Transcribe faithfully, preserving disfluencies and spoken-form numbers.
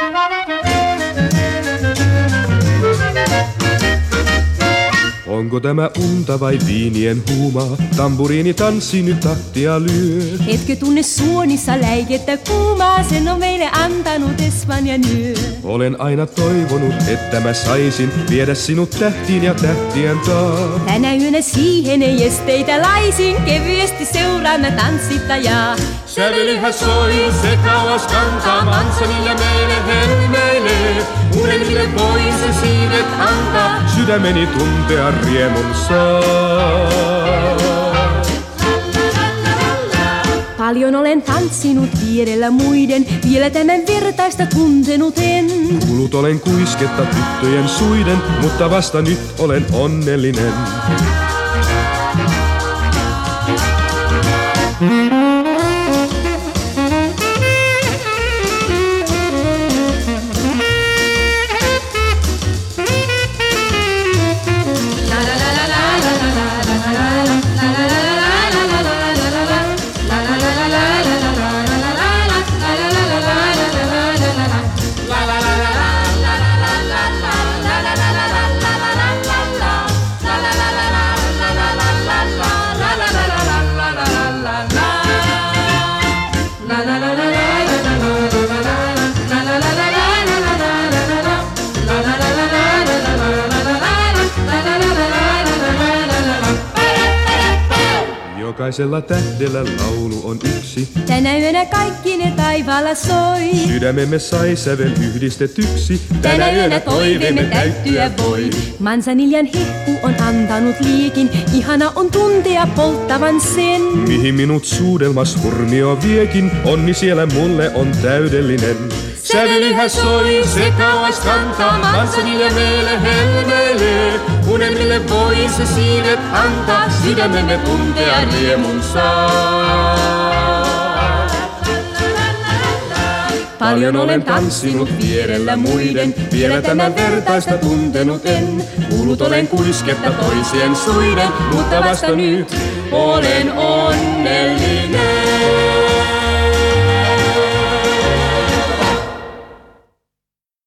Onko tämä unta vai viinien huumaa? Tamburiini tanssi nyt tahtia lyö. Etkö tunne suonissa läikettä kuumaa? Sen on meille antanut Espanjan yö. Olen aina toivonut, että mä saisin viedä sinut tähtiin ja tähtien taa. Tänä yönä siihen ei esteitä laisin. Kevyesti seuraamme tanssittajaa. Sävelyhän soi, se kauas kantaa. Mansanille meille helmeilee. Unelmille voi se siivet antaa. Sydämeni tuntea riemun saa. Paljon olen tanssinut vierellä muiden, vielä tämän vertaista tuntenut en. Kuulut olen kuisketta tyttöjen suiden, mutta vasta nyt olen onnellinen. Jokaisella tähdellä laulu on yksi. Tänä yönä kaikki ne taivaalla soi. Sydämemme sai sävel yhdistetyksi. Tänä yönä toiveemme täyttyä voi. Mansaniljan hehku on antanut liikin. Ihana on tuntea polttavan sen. Mihin minut suudelmas hurmio viekin. Onni siellä mulle on täydellinen. Sävelyhän soi, se kauas kantaa. Mansanille meille helmeilee. Unelmille voi se siivet antaa. Sydämemme tuntea riemun saa. Paljon olen tanssinut vierellä muiden, vielä tämän vertaista tuntenut en. Kuulut olen kuisketta toisien suiden, mutta vasta nyt olen onnellinen.